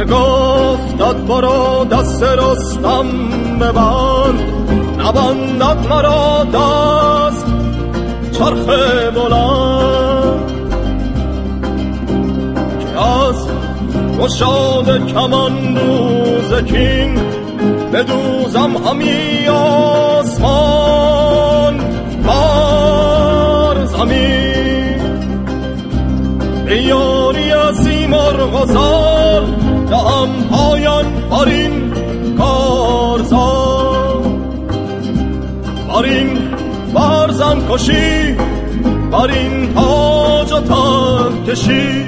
که گفتد برو دست رستم ببند، نبندد مرا دست چرخ بلند. که از گشاد کمان روز کین بدوزم همی آسمان بر زمین. به یاری سیمرغ و زال دهم پایان بر این کارزار. بر این فرزند کشی، بر این تاج و تخت کشی.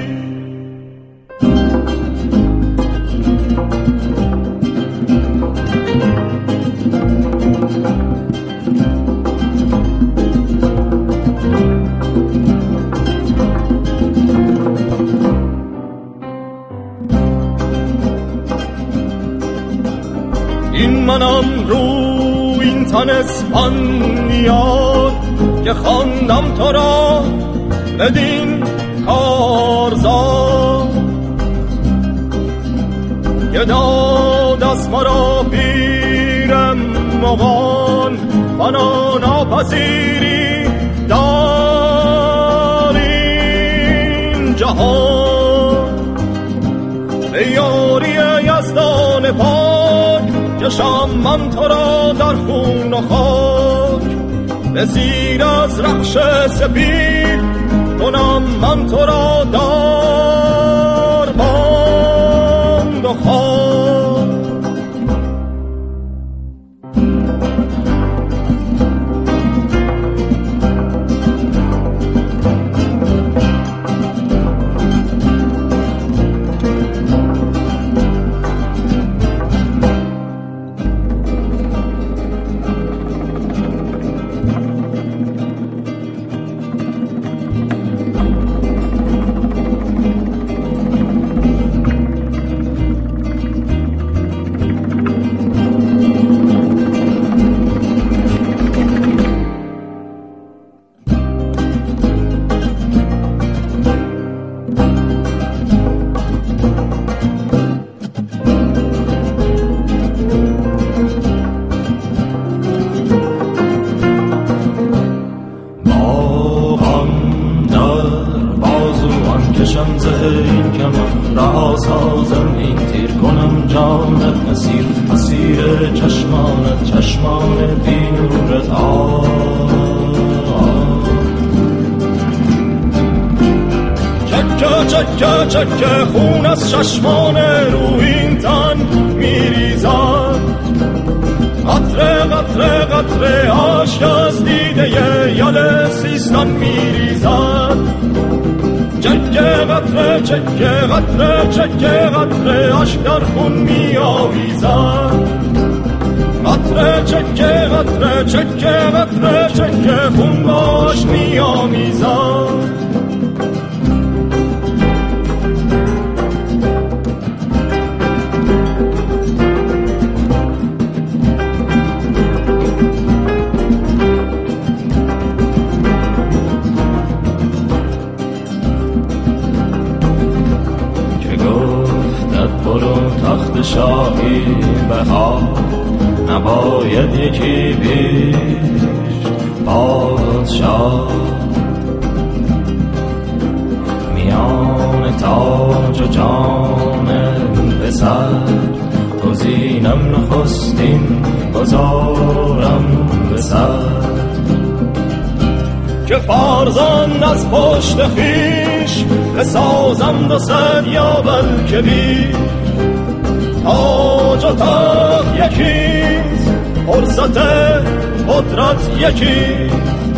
این منم رو این تن اسپانیار که خواندم تو را بدین کارزار. که داد از مرا پیرم مغان فنا ناپذیری در این جهان. به یاری یزدان پاک کشم من تو را در خون و خاک. به زیر از رخش سپید کنم من تو را در بند و خاک. چکه خون از چشمان روین تن میریزد. قطره قطره قطره اشک از دیده یل سیستان میریزد. چکه قطره چکه قطره چکه قطره اشک در خون میآویزد. قطره چکه قطره چکه قطره چکه خون باش میآمیزد. شاهی بها نباید یکی بیش پادشاه. میان تاج و جان پسر گزینم نخستین گذارم به سر. که فرزند از پشت خویش بسازم دو صد یا بلکه بیش. تاج و تخت یکیست، فرصت قدرت یکی.